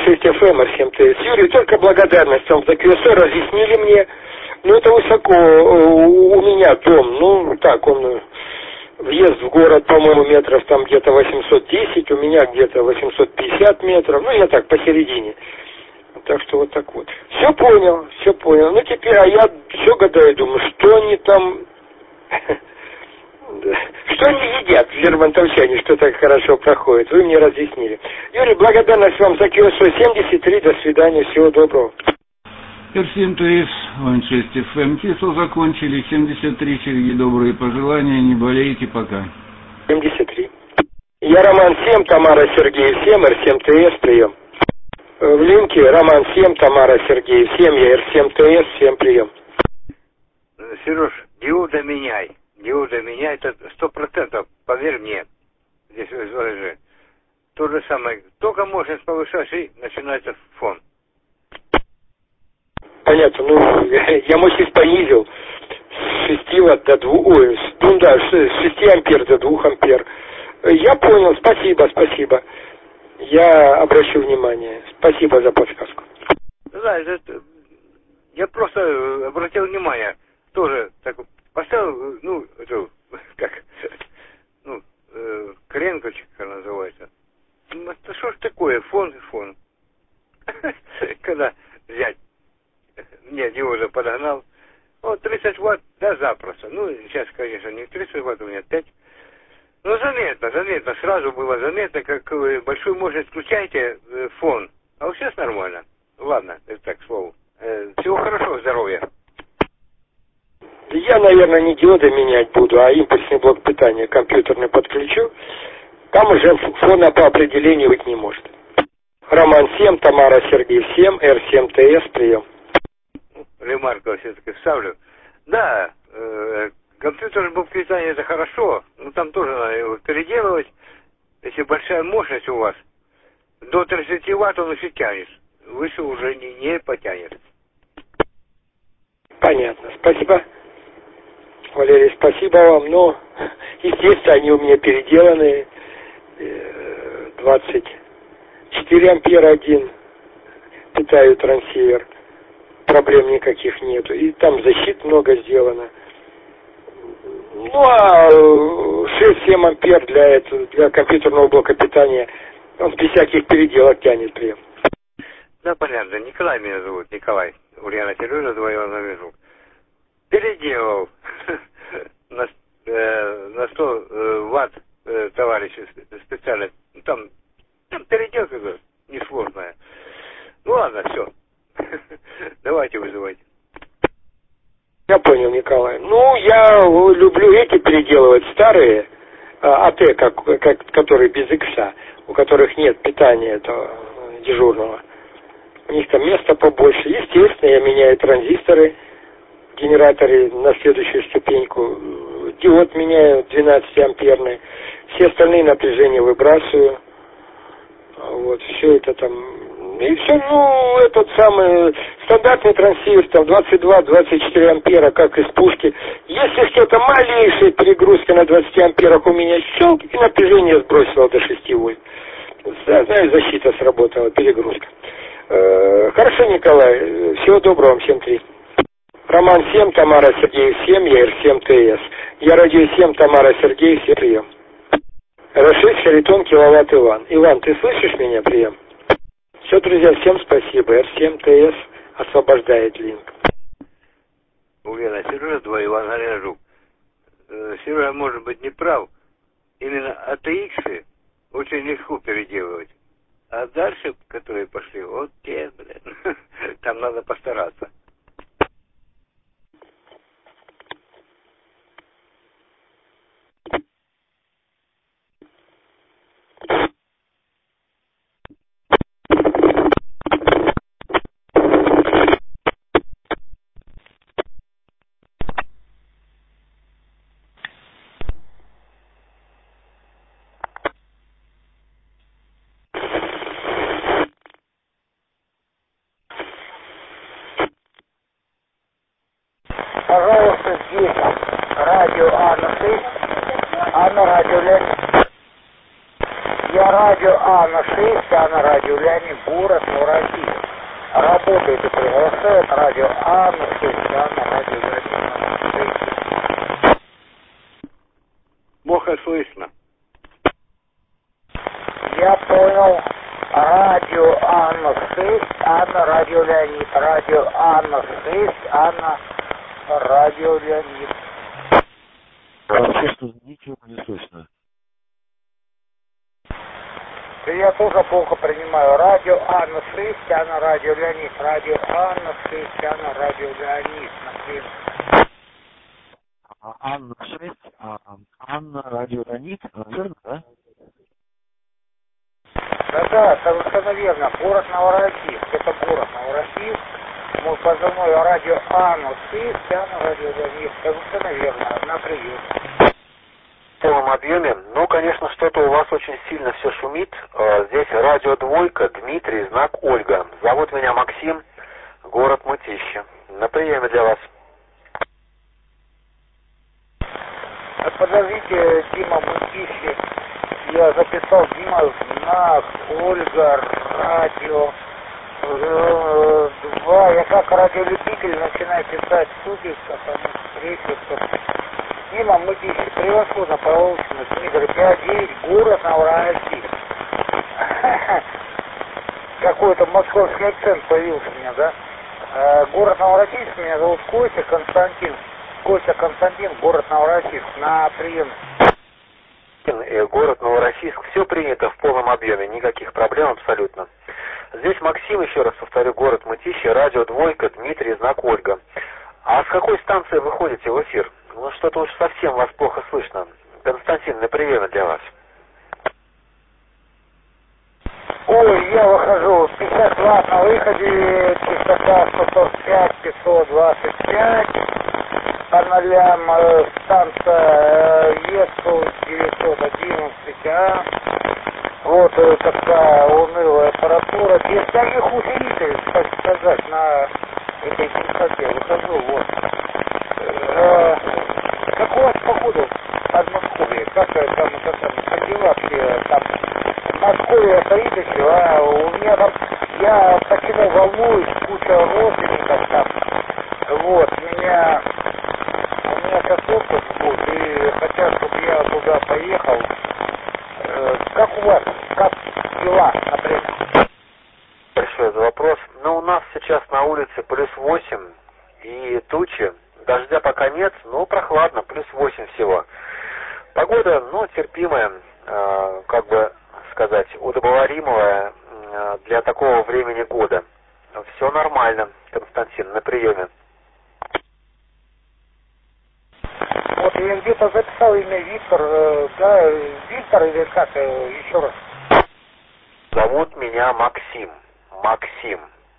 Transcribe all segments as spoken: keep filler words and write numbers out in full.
шесть эф эм, эр семь тэ эс. Юрий, только благодарность вам за КСО, разъяснили мне. Ну, это высоко у меня дом. Ну, так, он... Въезд в город, по-моему, метров там где-то восемьсот десять, у меня где-то восемьсот пятьдесят метров. Ну, я так, посередине. Так что вот так вот. Все понял, все понял. Ну, теперь, а я все гадаю, думаю, что они там... Что они едят, лермонтовчане, что так хорошо проходит. Вы мне разъяснили. Юрий, благодарность вам за КСО семьдесят три. До свидания, всего доброго. эр семь тэ эс, Ван шесть эф эм. КСО закончили. семьдесят три, Сергей, добрые пожелания. Не болейте пока. семьдесят три. Я Роман семь, Тамара Сергей семь, эр семь тэ эс, прием. В линке Роман семь, Тамара Сергей семь, я эр семь тэ эс, всем прием. Сереж, диода меняй. Диода меняй, это сто процентов, поверь мне. Здесь же то же самое. Только мощность повышаешь, и начинается фон. Понятно, ну, я мощность понизил с шести ватт до двух, ой, ну да, с шести ампер до двух ампер. Я понял, спасибо, спасибо. Я обращу внимание. Спасибо за подсказку. Да, это, я просто обратил внимание, тоже так поставил, ну, эту, как, ну, э, кренкочек называется. Это что ж такое, фон и фон. Когда взять, мне диода подогнал, вот тридцать ватт, да, запросто. Ну, сейчас, конечно, не тридцать ватт, у меня пять. Ну, заметно, заметно, сразу было заметно, как вы большую мощность включаете, э, фон. А вот сейчас нормально. Ладно, это так, к слову. Э, всего хорошего, здоровья. Я, наверное, не диоды менять буду, а импульсный блок питания компьютерный подключу. Там уже фона по определению быть не может. Роман семь, Тамара Сергей семь, эр семь тэ эс, прием. Ремарку все-таки вставлю. Да, э, компьютерный блок питания это хорошо, но там тоже надо его переделывать. Если большая мощность у вас, до тридцати ватт он еще тянет. Выше уже не, не потянет. Понятно. Спасибо. Валерий, спасибо вам. Но, естественно, они у меня переделаны. двадцать четыре ампера один. Питаю трансивер. Проблем никаких нету. И там защит много сделано. Ну, а шесть-семь ампер для этого, для компьютерного блока питания, он без всяких переделок тянет прием. Да, понятно. Николай меня зовут. Николай. Ульяна Сережа, двоюродный вижу. Переделал на, э, на сто э, ватт э, товарищи специально. Там, там переделка несложная. Ну ладно, все. Давайте вызывайте. Я понял, Николай. Ну, я люблю эти переделывать, старые АТ, как, как, которые без икса, у которых нет питания этого дежурного. У них там места побольше. Естественно, я меняю транзисторы в генераторе на следующую ступеньку. Диод меняю двенадцатиамперный. Все остальные напряжения выбрасываю. Вот, все это там... И все, ну, этот самый стандартный трансивер, там, двадцать два — двадцать четыре ампера, как из пушки. Если что-то малейшая перегрузка на двадцати амперах у меня щелк, и напряжение сбросило до шести вольт. Знаю, защита сработала, перегрузка. Э, хорошо, Николай, всего доброго вам, семь три. Роман семь, Тамара Сергей семь, я эр семь тэ эс. Я радио семь, Тамара Сергей, все прием. эр шесть, Харитон, киловатт Иван. Иван, ты слышишь меня, прием? Все, друзья, всем спасибо. эр семь тэ эс освобождает линк. Ульяна Сережа, два Иван Горяжук. Э, Сережа может быть не прав. Именно эй ти экс очень легко переделывать. А дальше, которые пошли, вот те, блин, там надо постараться. Пожалуйста, здесь радио Анна шесть, Анна радио Лес. Я радио Анна шесть, Анна радио Леонид, город Новороссийск. Работает и приглашает радио Анна шесть, Анна радио Леонид. Плохо слышно. Я понял. Радио Анна шесть, Анна радио Леонид. Радио Анна шесть, Анна радио Леонид. Вообще, что ничего не слышно. Я тоже плохо принимаю. Радио Анна шесть, Анна радио Леонид. Радио Анна шесть, Анна радио Леонид. Например. Анна шесть, а, Анна радио Леонид, верно, да? Да-да, совершенно верно. Город Новороссийск. Это город Новороссийск. Мой позывной радио Анна шесть, Анна радио Леонид. Совершенно верно. На прием. В полном объеме. Ну, конечно, что-то у вас очень сильно все шумит. Здесь радио Двойка, Дмитрий, знак Ольга. Зовут меня Максим, город Мытищи. На приеме для вас. Подождите, Дима Мытищи. Я записал Дима, знак Ольга, радио э, два. Я как радиолюбитель начинаю писать суффиксов, префиксов. Дима Мытищи, превосходно получено. Дмитрий, пять девять, город Новороссийск. Какой-то московский акцент появился у меня, да? Э, город Новороссийск, меня зовут Костя Константин. Костя Константин, город Новороссийск, на прием. Город Новороссийск, все принято в полном объеме, никаких проблем абсолютно. Здесь Максим, еще раз повторю, город Мытищи, радио Двойка, Дмитрий, знак Ольга. А с какой станции вы ходите в эфир? Ну, что-то уж совсем вас плохо слышно. Константин, на приеме для вас. Ой, я выхожу, пятьдесят ватт на выходе, частота сто сорок пять, пятьсот двадцать пять, по нолям э, станция э, ЕСУ девятьсот одиннадцать, а, вот э, такая унылая аппаратура, без всяких усилителей, так сказать, на этой частоте, выхожу, вот. Э, как у вас походу от Москвы, как там, как там, как дела все там? В Москве стоит еще, а у меня там, я почему волнуюсь, куча родственников там, вот, меня, у меня сейчас отпуск будет, и хотят, чтобы я туда поехал, э, как у вас, как дела, например? Большой за вопрос. Ну, у нас сейчас на улице плюс восемь и тучи, дождя пока нет, но прохладно, плюс восемь всего. Погода, ну, терпимая, э, как бы сказать, удобоваримая э, для такого времени года. Все нормально, Константин, на приеме. Вот я где-то записал имя Виктор, э, да, Виктор или как, э, еще раз? Зовут меня Максим. Максим.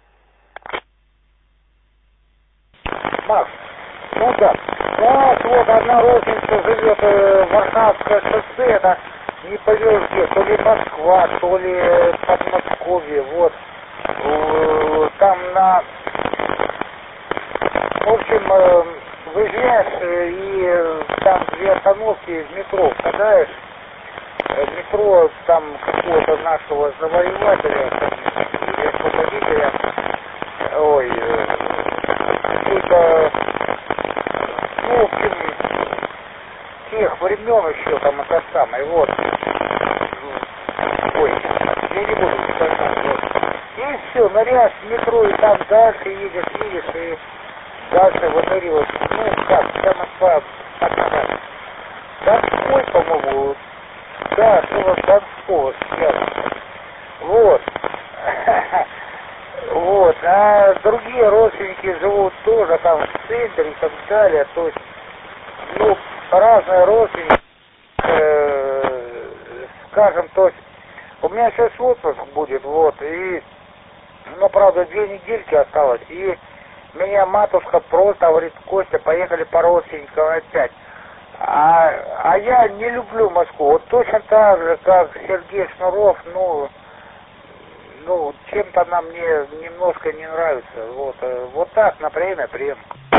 Макс, ну да. У нас вот одна родственница живет э, в Варшавское шоссе, это не поймешь где, то ли Москва, то ли Подмосковье, вот. Э, там на... В общем, э, выезжаешь, э, и э, там две остановки в метро впадаешь. Э, метро там какого-то нашего завоевателя, или освободителя, ой, э, какой-то... Ну, в общем, тех времен еще там это самое, вот. Ой, я не буду сказать, вот. И все, ныряешь в метро, и там дальше едешь, едешь, и дальше выныриваешь. Ну, как, вся Москва подногать. Донской, по-моему, да, слово Донского сейчас. Вот. Вот, а другие родственники живут тоже там в центре и так далее, то есть, ну, разные родственники, э, скажем, то есть, у меня сейчас отпуск будет, вот, и, ну, правда, две недельки осталось, и меня матушка просто говорит: Костя, поехали по родственникам опять. А, а я не люблю Москву, вот точно так же, как Сергей Шнуров, ну, ну, чем-то она мне немножко не нравится. Вот, вот так, на время, прием.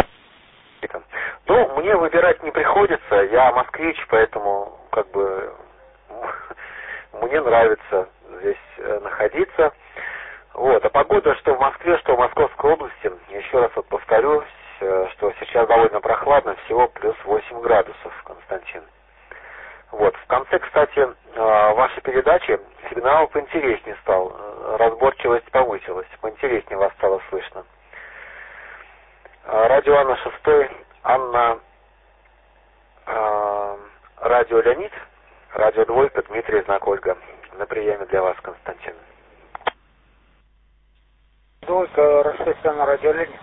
Ну, мне выбирать не приходится, я москвич, поэтому, как бы, Мне нравится здесь э, находиться. Вот. А погода, что в Москве, что в Московской области, еще раз вот повторюсь, э, что сейчас довольно прохладно, всего плюс восемь градусов, Константин. Вот. В конце, кстати, э, вашей передачи сигнал поинтереснее стал, э, разборчивость повысилась, поинтереснее вас стало слышно. Э, радио Анна шестой, Анна, э, радио Леонид, радио Двойка, Дмитрий, знак Ольга. На приеме для вас, Константин. Двойка, расширенная радио Леонид.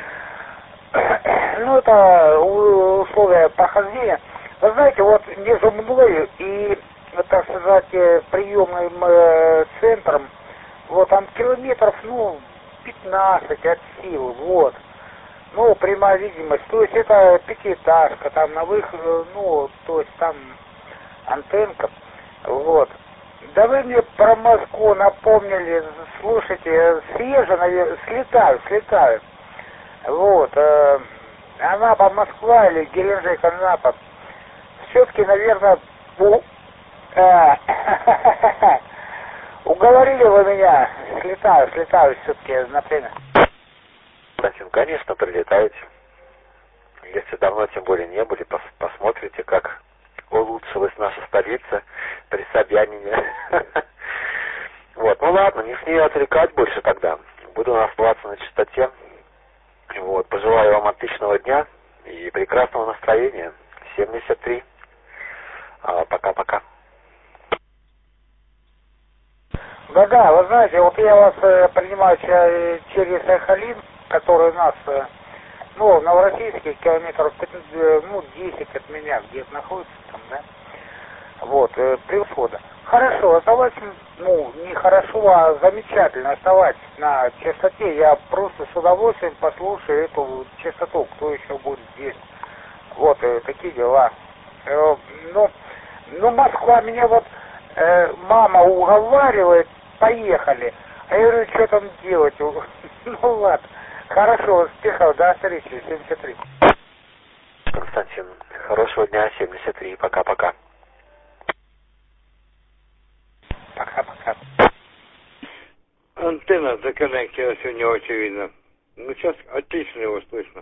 Ну, это условия прохождения. Вы знаете, вот между мной и, так сказать, приемным э, центром, вот там километров, ну, пятнадцать от силы, вот. Ну, прямая видимость. То есть это пятиэтажка, там на выход, ну, то есть там антенка, вот. Да вы мне про Москву напомнили, слушайте, свежо, наверное, слетаю, слетаю. Вот, э, Анапа, Москва или Геленджик, Анапа. Все-таки, наверное, у, э, уговорили вы меня, слетаю, слетаю все-таки на время. Конечно, прилетаете. Если давно, тем более, не были, пос посмотрите, как улучшилась наша столица при Собянине. Вот, ну ладно, не смею отвлекать больше тогда. Буду оставаться на чистоте. Вот, пожелаю вам отличного дня и прекрасного настроения. семьдесят три. Пока-пока. Да-да, вы знаете, вот я вас э, принимаю через Сахалин, который у нас, э, ну, Новороссийский, километров, э, ну, десять от меня, где-то находится там, да? Вот, э, превосходно. Хорошо, оставайтесь, ну, не хорошо, а замечательно оставайтесь на частоте. Я просто с удовольствием послушаю эту частоту, кто еще будет здесь. Вот, э, такие дела. Э, ну, ну, Москва меня вот, э, мама уговаривает, поехали. А я говорю, что там делать? Ну, ладно. Хорошо, успехов, до встречи, семьдесят три. Константин, хорошего дня, семьдесят три, пока-пока. Пока-пока. Антенна законнектилась у него, очевидно. Ну, сейчас отлично его слышно.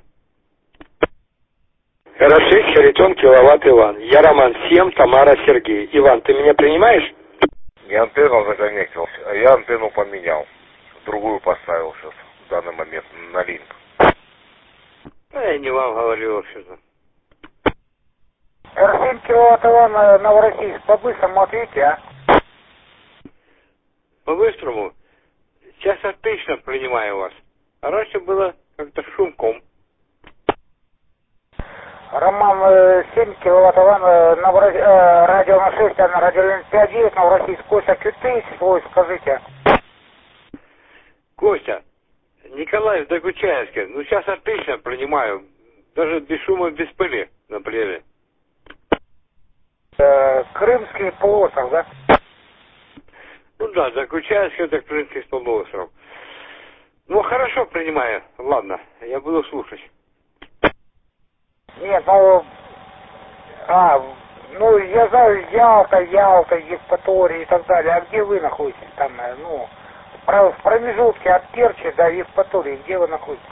эр шесть, Харитон, киловатт, Иван. Я Роман семь, Тамара, Сергей. Иван, ты меня принимаешь? Не антенну законнектился, а я антенну поменял. Другую поставил сейчас, в данный момент, на линк. А я не вам говорю вообще-то. эр семь киловатт, Иван, Новороссийск, по-быстрому ответьте, а? По-быстрому. Сейчас отлично принимаю вас. А раньше было как-то шумком. Роман, семь киловатт, Иван, Новороссийск, э, радио на шесть, а на радио пять девять, Новороссийск, Костя, Кюты, свой, скажите. Костя, Николаев Докучаевский, ну сейчас отлично принимаю. Даже без шума, без пыли, например. Э, Крымский полуостров, да? Ну да, Докучаевский, это Крымский полуостров. Ну хорошо принимаю, ладно, я буду слушать. Нет, ну, а, ну, я знаю, Ялта, Ялта, Евпатория и так далее. А где вы находитесь там, ну, в промежутке от Керчи до Евпатории, где вы находитесь?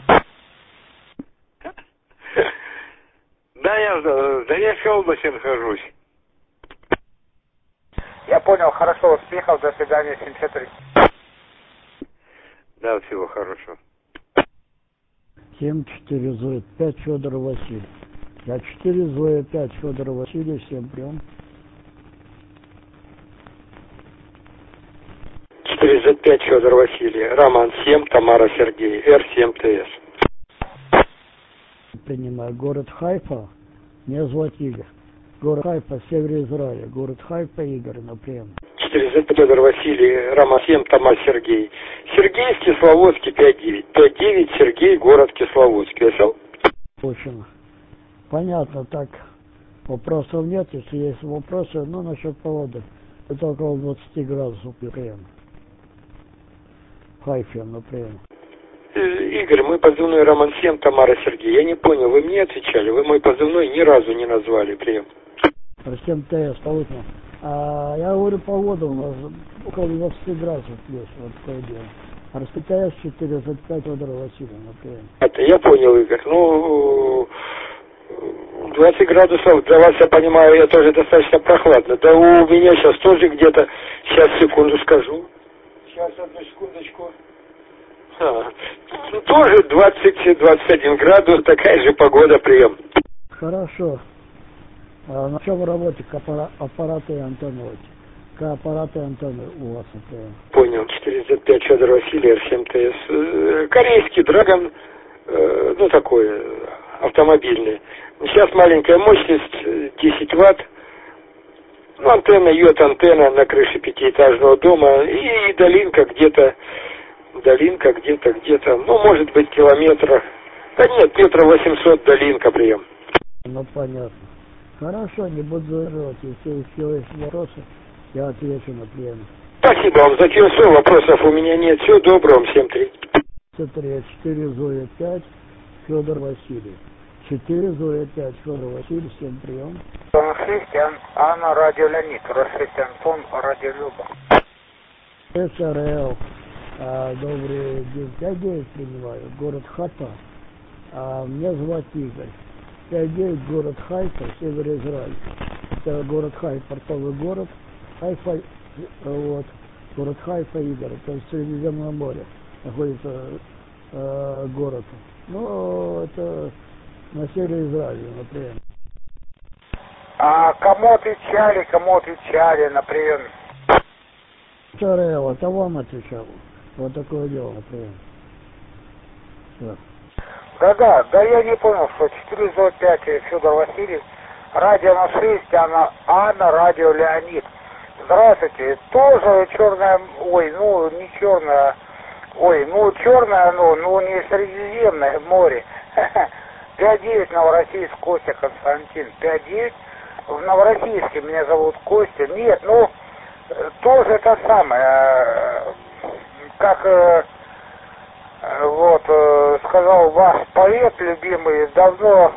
Да, я в Донецкой области нахожусь. Я понял, хорошо, успехов, до свидания, семьдесят три. Да, всего хорошего. семь четыре Зоя пять Федор Василий. Я четыре Зоя пять Федор Василий, всем прием. четыре зет пять Федор Василий. Роман семь, Тамара, Сергей. эр семь тэ эс. Принимаю. Город Хайфа. Меня зовут Игорь. Город Хайфа, север Израиля. Город Хайфа, Игорь, на прием. четыре зет пять Федор Василий. Роман семь, Тамара, Сергей. Сергей в Кисловодске пять девять. пять девять, Сергей, город Кисловодск. Писал? Очень. Понятно, так. Вопросов нет. Если есть вопросы, ну, насчет погоды. Это около двадцати градусов прием. Хайфе, например. Игорь, мой позывной Роман семь, Тамара, Сергей. Я не понял, вы мне отвечали? Вы мой позывной ни разу не назвали. Прием. Про семь тэ эс, получено. А я говорю, погода у нас около двадцати градусов плюс, вот такое дело. А РСПТС четыреста пять Федор Васильев, например. Это я понял, Игорь. Ну, двадцать градусов для вас, я понимаю, я тоже достаточно прохладно. Да у меня сейчас тоже где-то, сейчас секунду скажу. Сейчас, одну секундочку. А, ну, тоже двадцать двадцать один градус, такая же погода, прием. Хорошо. А на чем работе аппара- аппараты и антенны? Вот? Какие аппараты и антенны у вас, например? Понял, четыреста пять Федор Васильев, эр семь тэ эс. Корейский Драгон, э, ну такой, автомобильный. Сейчас маленькая мощность, десять ватт. Ну, антенна, йод-антенна на крыше пятиэтажного дома. И долинка где-то, долинка где-то, где-то, ну, может быть, километра. Да нет, метров восемьсот долинка, прием. Ну, понятно. Хорошо, не буду задавать. Если есть вопросы, я отвечу на прием. Спасибо вам за телефон, вопросов у меня нет. Всего доброго вам, всем три. четыре Зоя пять Федор Васильев. четыре Зоя пять Федор Васильев, всем прием. шесть, Анна, радио Леонид, шесть, Антон, радио Люба. СРЛ, а, добрый день, пять девять принимаю, город Хата, а, меня зовут Игорь. пять девять, город Хайфа, север Израиль. Это город Хайфа, портовый город. Хайфа, вот, город Хайфа, Игорь, это в Средиземном море находится э, город. Ну, это на севере Израиля, например. А кому отвечали, кому отвечали на приеме? СРЛ, это вам отвечал. Вот такое дело, например. Все. Да-да, да я не понял, что четыре Зоя пять Федор Васильев, радио на шесть, Анна, Анна, радио Леонид. Здравствуйте, тоже черная, ой, ну не черная, ой, ну черное, ну, ну не Средиземное море. пять девять Новороссийск, Костя Константин, пять девять в Новороссийске, меня зовут Костя. Нет, ну, тоже это самое, как... Вот, э, сказал ваш поэт любимый, давно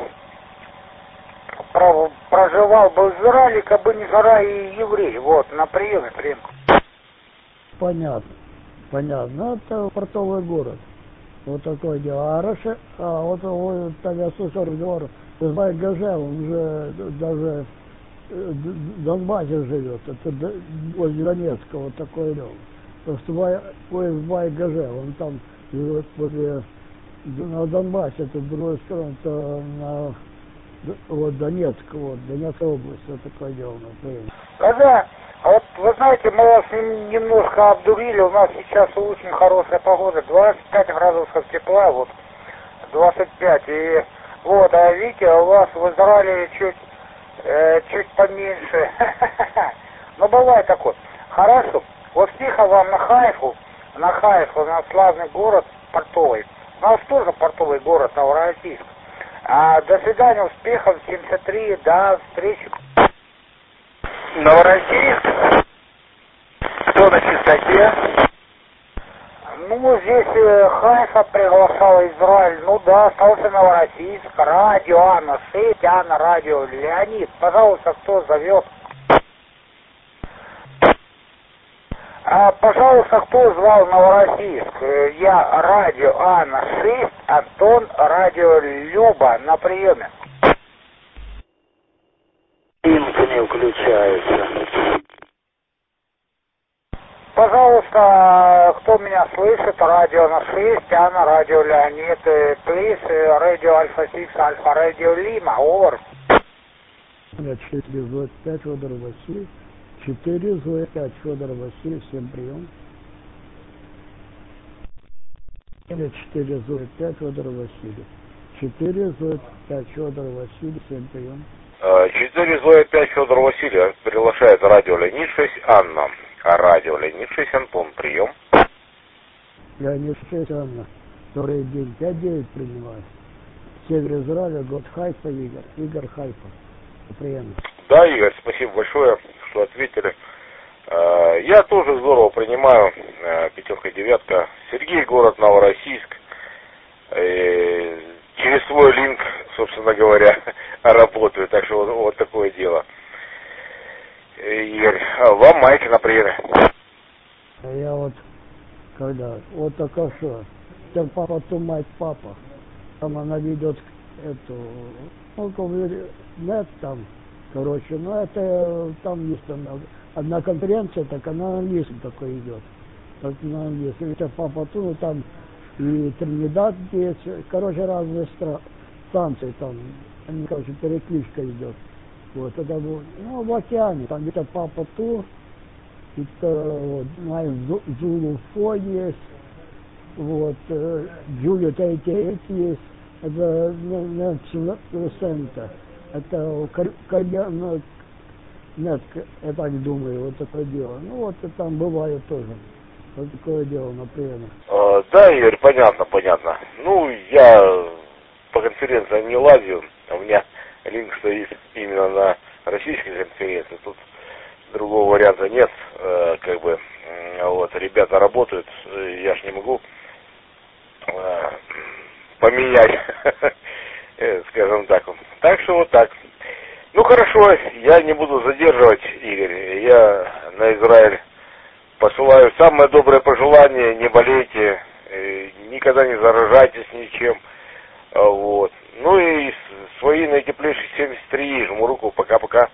про, проживал бы в Израиле, как бы не жара и еврей. Вот, на приеме, прием. Понятно, понятно. Это портовый город. Вот такое дело. А раньше, а вот, вот так я слышал разговор, Избай Гаже, он же даже в Донбассе живет, это возле Донецка, вот такое дело. Просто Избай Гаже, он там живет возле, на Донбассе, это с другой стороны, это на вот Донецк, вот, Донецкая область, вот такое дело, например. Да-да, а вот вы знаете, мы вас немножко обдурили, у нас сейчас очень хорошая погода, двадцать пять градусов тепла, вот, двадцать пять, и вот, а видите, у вас в Израиле чуть, э, чуть поменьше, ну бывает такое. Хорошо, вот тихо вам на Хайфу, на Хайфу, на славный город портовый, у нас тоже портовый город, Новороссийск. А, до свидания, успехов, семьдесят три, до встречи. Новороссийск? Кто на частоте? Ну, здесь э, Хайфа приглашал Израиль, ну да, остался Новороссийск, радио Анна шесть, Анна, радио Леонид. Пожалуйста, кто зовет? А, пожалуйста, кто звал Новороссийск? Я радио Анна шесть, Антон, радио Люба на приеме. Инка не включается. Пожалуйста, кто меня слышит, радио на шесть, Анна, радио Леонид, please, радио Альфа шесть, Альфа, радио Лима, over. четыре Зоя пять Федор Васильев, четыре Зоя пять Федор Васильев, всем прием. четыре Зоя пять Федор Васильев, четыре Зоя пять Федор Васильев, всем прием. четыре Зоя пять Федор Васильев приглашает радио Леонид шесть, Анна. А радио Леонид шесть, Антон, прием. Леонид шесть, Анна. Добрый день, пять девять принимает. Север Израиля, год Хайфа, Игорь. Игорь Хайфа. Прием. Да, Игорь, спасибо большое, что ответили. Я тоже здорово принимаю. Пятерка, девятка. Сергей, город Новороссийск. Через свой линк, собственно говоря, работаю. Так что вот, вот такое дело. Игорь. Вам Майк на приеме. Я вот, когда, вот только что, там папа, то мать папа, там она ведет эту, ну, нет там, короче, ну, это, там есть там одна конференция, так она на английском такой идет, так на английском, это папа, то, там и Тринидад есть, короче, разные стра- станции там, они, короче, перекличка идет, вот, это вот, ну, в океане, там где-то папа, то, это, вот, знаешь, Зулуфо есть, вот, Джулия Тайтейт есть, это Нацлента, это Каберна, нет, я так думаю, вот такое дело. Ну, вот и там бывает тоже, вот такое дело, например. А, да, Игорь, понятно, понятно. Ну, я по конференциям не лазил, у меня линк стоит именно на российской конференции, тут другого варианта нет, э, как бы, э, вот, ребята работают, э, я ж не могу э, поменять, скажем так. Так что вот так. Ну хорошо, я не буду задерживать, Игорь, я на Израиль посылаю самое доброе пожелание, не болейте, э, никогда не заражайтесь ничем, э, вот. Ну и свои наитеплейшие семьдесят три, жму руку, пока-пока.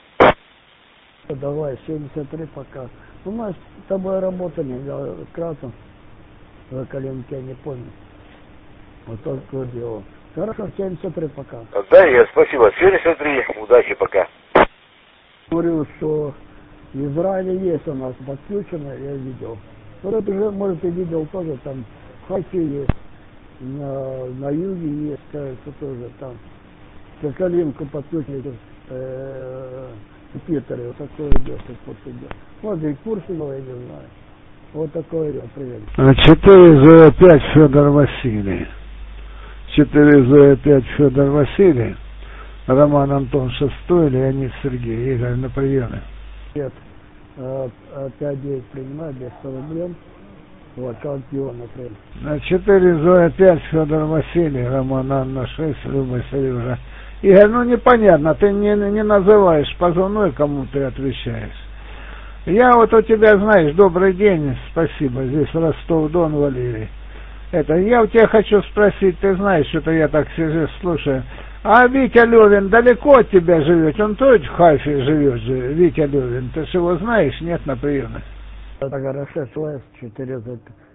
Давай, семьдесят три пока. У нас с тобой работали, я кратко, за коленки, я не помню. Вот только дело. Хорошо, семьдесят три пока. Да, я спасибо. семьдесят три, удачи, пока. Говорю, что в Израиле есть у нас подключено, я видел. Вот это уже, может, и видел тоже, там в Хайфе есть, на, на юге есть, кажется, тоже там. Калинку подключили, э, в Питере, вот такое идет, вот идет. Вот и Курсинова, я не знаю. Вот такое идет, привет. четыре зэ пять Федор Василий. четыре зэ пять Федор Василий. Роман Антон шестой, Леонид Сергей. Игорь на приеме. Нет, пять девять принимаю, без сто рублей. Вот, как его, например. четыре зэ пять Федор Василий, Роман Анна шесть, Люба Сережа. Игорь, ну непонятно, ты не, не называешь позывной, кому ты отвечаешь. Я вот у тебя, знаешь, добрый день, спасибо, здесь Ростов-Дон, Валерий. Это, я у тебя хочу спросить, ты знаешь, что-то я так сижу, слушаю. А Витя Левин далеко от тебя живет? Он тоже в Хайфе живет же, Витя Левин. Ты же его знаешь, нет, на приеме? Это хорошо, четыре зэ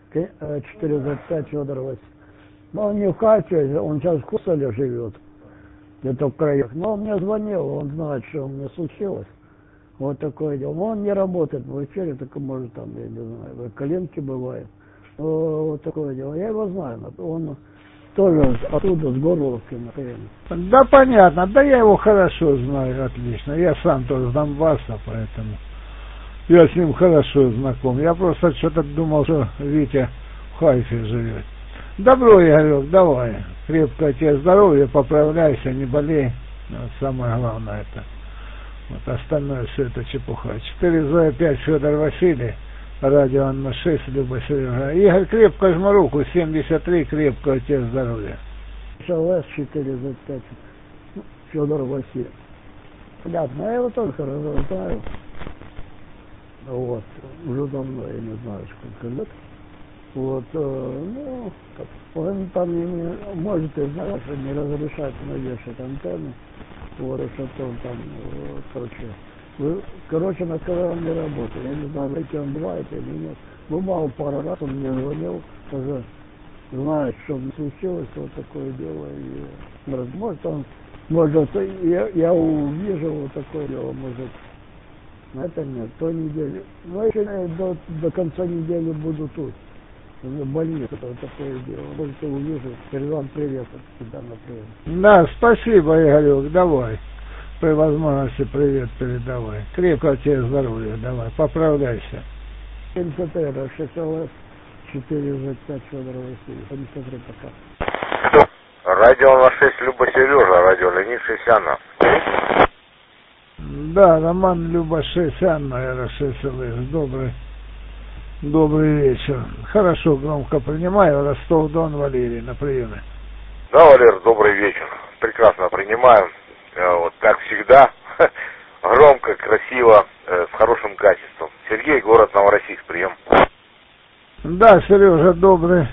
пять Федор Василий. Но он не в Хайфе, он сейчас в Кусале живет. Где-то в краях. Но он мне звонил, он знает, что у меня случилось. Вот такое дело. Но он не работает в эфире, только может там, я не знаю, коленки бывает. Вот такое дело. Я его знаю. Он тоже оттуда, с Горловки, например. Да понятно, да я его хорошо знаю, отлично. Я сам тоже с Донбасса, поэтому я с ним хорошо знаком. Я просто что-то думал, что Витя в Хайфе живет. Добро, Игорек, давай. Крепкое тебе здоровья, поправляйся, не болей. Вот самое главное это. Вот остальное все это чепуха. четыре зэ пять Федор Василий, радио Анна шесть, Люба Сережа. Игорь, крепко жму руку, семьдесят три, крепкое тебе здоровья. ШЛС четыре зэ пять Федор Василий. Понятно, я его тоже хорошо знаю. Вот, уже давно, я не знаю, сколько лет. Вот, ну, он там, может, и знает, что не разрешает навешать антенны. Вот, что он там, короче, вы, короче, на канале не работает. Я не знаю, эти он два это или нет. Бывал пару раз, он мне звонил, уже знает, что мне случилось, вот такое дело. И, может, он, может, я, я увижу вот такое дело, может, это нет, то неделю. Ну, еще до, до конца недели буду тут. Больница, вот такое дело. Может, я увижу, передам привет от тебя, например. Да, спасибо, Игорек, давай. При возможности привет передавай. Крепкого тебе здоровья, давай, поправляйся. семьдесят три, шесть эл эс, четыре зэ пять Федор Василий, семьдесят три пока. Радио на шесть, Люба Сережа, радио Леонид шесть, Анна. Да, Роман, Люба шесть, Анна, эр шесть эл эс, добрый. Добрый вечер. Хорошо, громко принимаю. Ростов-Дон, Валерий, на приеме. Да, Валер, добрый вечер. Прекрасно принимаю. Вот, как всегда, громко, красиво, э, с хорошим качеством. Сергей, город Новороссийск, прием. Да, Сережа, добрый,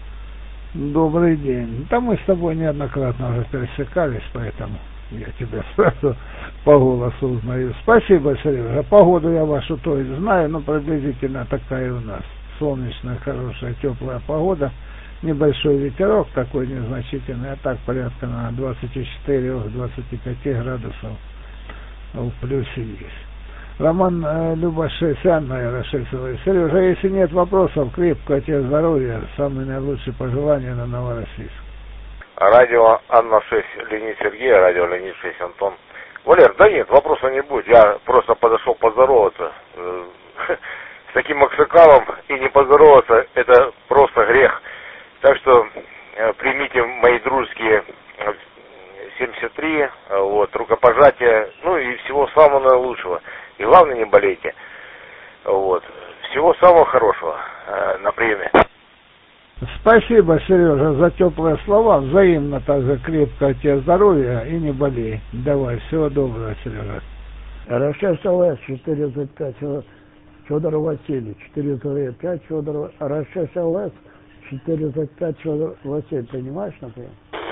добрый день. Да мы с тобой неоднократно уже пересекались, поэтому я тебя сразу по голосу узнаю. Спасибо, Сережа. Погоду я вашу то есть знаю, но приблизительно такая у нас. Солнечная, хорошая, теплая погода. Небольшой ветерок такой незначительный, а так порядка на двадцать четыре - двадцать пять градусов в плюсе есть. Роман э, Любашесян, наверное, Шельцевой. Сережа, если нет вопросов, крепкого тебе здоровья, самые наилучшие пожелания на Новороссийск. Радио Анна шесть, Леонид Сергей, радио Леонид шесть, Антон. Валер, да нет, вопроса не будет, я просто подошел поздороваться. С таким аксакалом и не поздороваться, это просто грех. Так что э, примите мои дружеские семьдесят три, вот, рукопожатия, ну и всего самого наилучшего. И главное, не болейте. Вот. Всего самого хорошего э, на приеме. Спасибо, Сережа, за теплые слова. Взаимно также крепкого тебе здоровья и не болей. Давай, всего доброго, Сережа. РШ ЛС четыреста пять Федор Васильевич, четыреста пять Федор, РШ ЛС четыреста пять Федор Васильевич, понимаешь, например?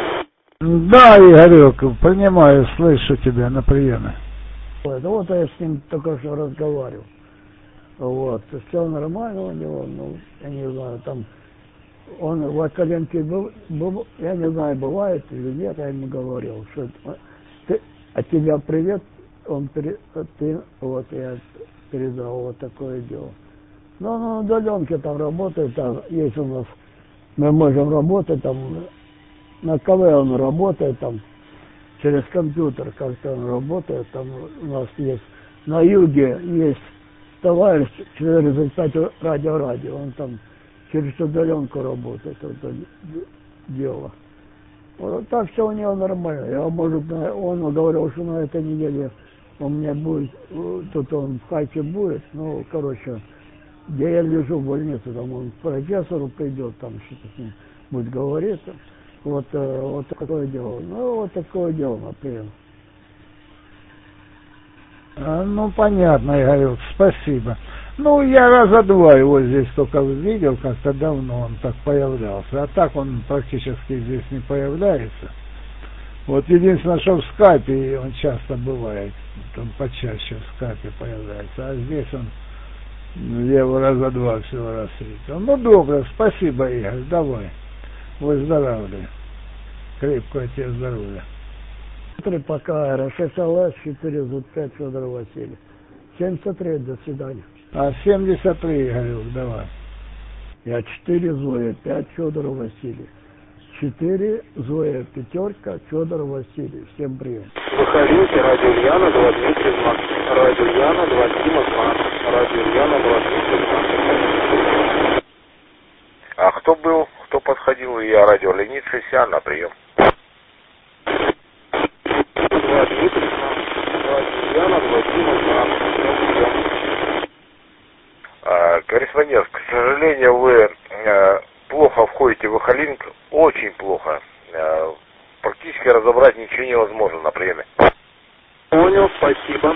Да, Игорек, понимаю, слышу тебя на приеме. Вот, вот я с ним только что разговаривал. Вот, все нормально у него, ну, я не знаю, там, он в коленке был, был, я не знаю, бывает или нет, я ему говорил, что ты, от тебя привет, он, ты, вот, я передал вот такое дело. Но он на удаленке там работает, там есть у нас, мы можем работать там, на КВ он работает там, через компьютер как-то он работает, там у нас есть, на юге есть товарищ четыреста пять радио-радио, он там через удаленку работает, это дело. Вот так все у него нормально. Я, может, он говорил, что на этой неделе у меня будет, тут он в Хайфе будет, ну, короче, где я лежу в больнице, там он к профессору придет, там что-то с ним будет говорить. Вот, вот такое дело. Ну, вот такое дело, например. А, ну, понятно, Игорек, спасибо. Ну, я раза два его здесь только видел, как-то давно он так появлялся. А так он практически здесь не появляется. Вот единственное, что в скайпе он часто бывает. Он почаще в скайпе появляется. А здесь он, я его раза два всего раз видел. Ну, добро, спасибо, Игорь, давай. Выздоравливай. Крепкого тебе здоровья. Пока РШ ЛС четыреста пять Федор Васильевич. семьдесят три, до свидания. А семьдесят три, Игорек, давай. Я четыре Зоя, пять Федор Васильевич. четыре Зоя, пятерка Федор Васильевич. Всем привет. Выходите, радио Ульяна, два Дмитрий Знак. Радио Ульяна, два Дима Знак. Радио Ульяна, два Дмитрий Знак. А кто был, кто подходил? Я радио Леонид Шесян, на прием. два Дмитрий Знак. Радио Ульяна, два Дима Знак. А, корреспондент, к сожалению, вы а, плохо входите в эхолинк, очень плохо. А, практически разобрать ничего невозможно на приеме. Понял, спасибо.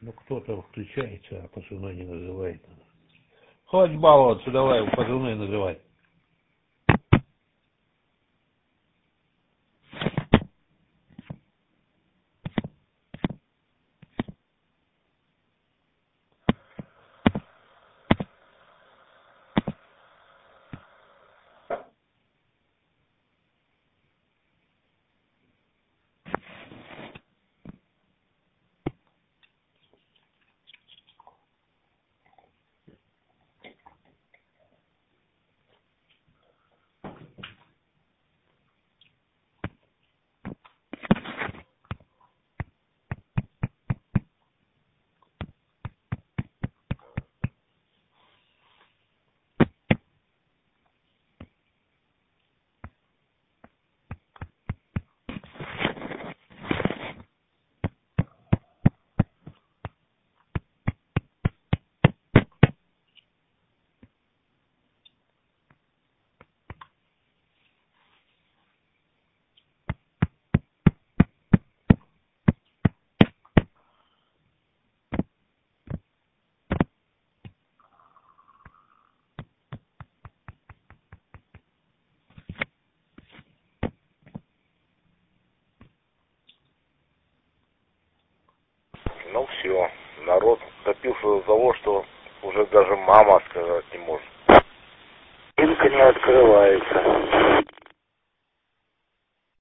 Ну кто-то включается, а позывной не называет. Хватит баловаться, давай позывной называй. Ну все, народ допился до того, что уже даже мама сказать не может. Линка не открывается.